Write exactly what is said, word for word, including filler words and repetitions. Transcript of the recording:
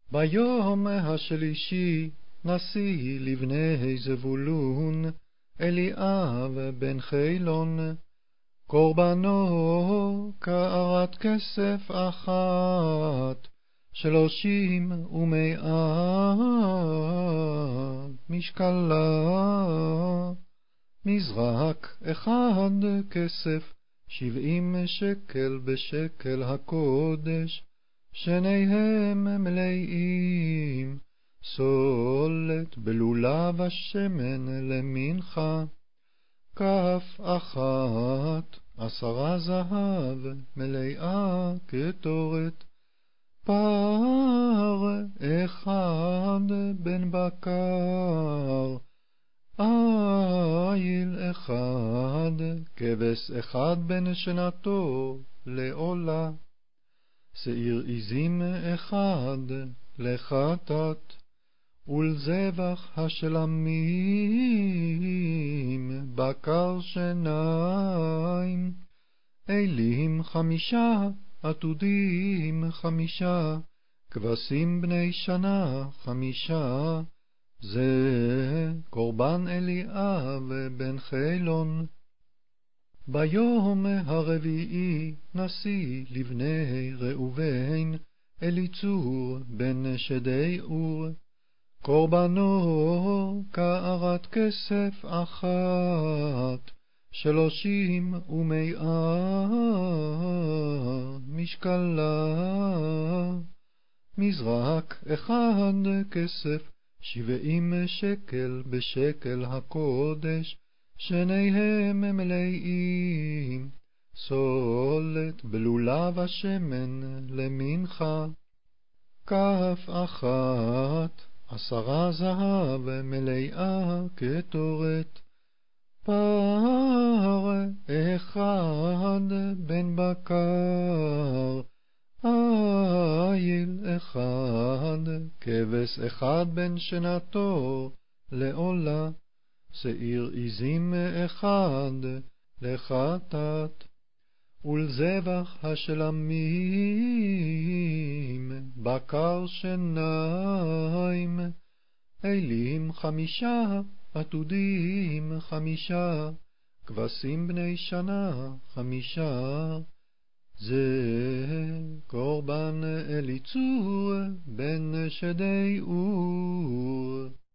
ביום השלישי נשיא לבני זבולון, אליאב בן חילון, קורבנו קערת כסף אחת, שלושים ומאה משקלה, מזרק אחד כסף, שבעים שקל בשקל הקודש, שניהם מלאים, סולת בלולב השמן למנחה, כף אחת, עשרה זהב, מלאה כתורת, פר אחד בן בקר, איל אחד, כבש אחד בן שנתו לעולה, שעיר עזים אחד לחטאת, ולזבח השלמים בקר שניים, אלים חמישה, עתודים חמישה, כבשים בני שנה חמישה, זה קורבן אליאב בן חילון. ביום הרביעי נשיא לבני ראובן, אליצור בן שדי אור, קורבנו קערת כסף אחת, שלושים ומאה משקלה, מזרק אחד כסף, שבעים שקל בשקל הקודש, שניהם מלאים, סולת בלולב השמן למנחה, כף אחת, עשרה זהב, מלאה כתורת, פר אחד בן בקר, איל אחד, כבש אחד בן שנתו לעולה, שעיר עזים אחד לחטאת, ולזבח השלמים בקר שניים, אלים חמישה, עתודים חמישה, כבשים בני שנה חמישה, זה קורבן אליצור בן שדי אור.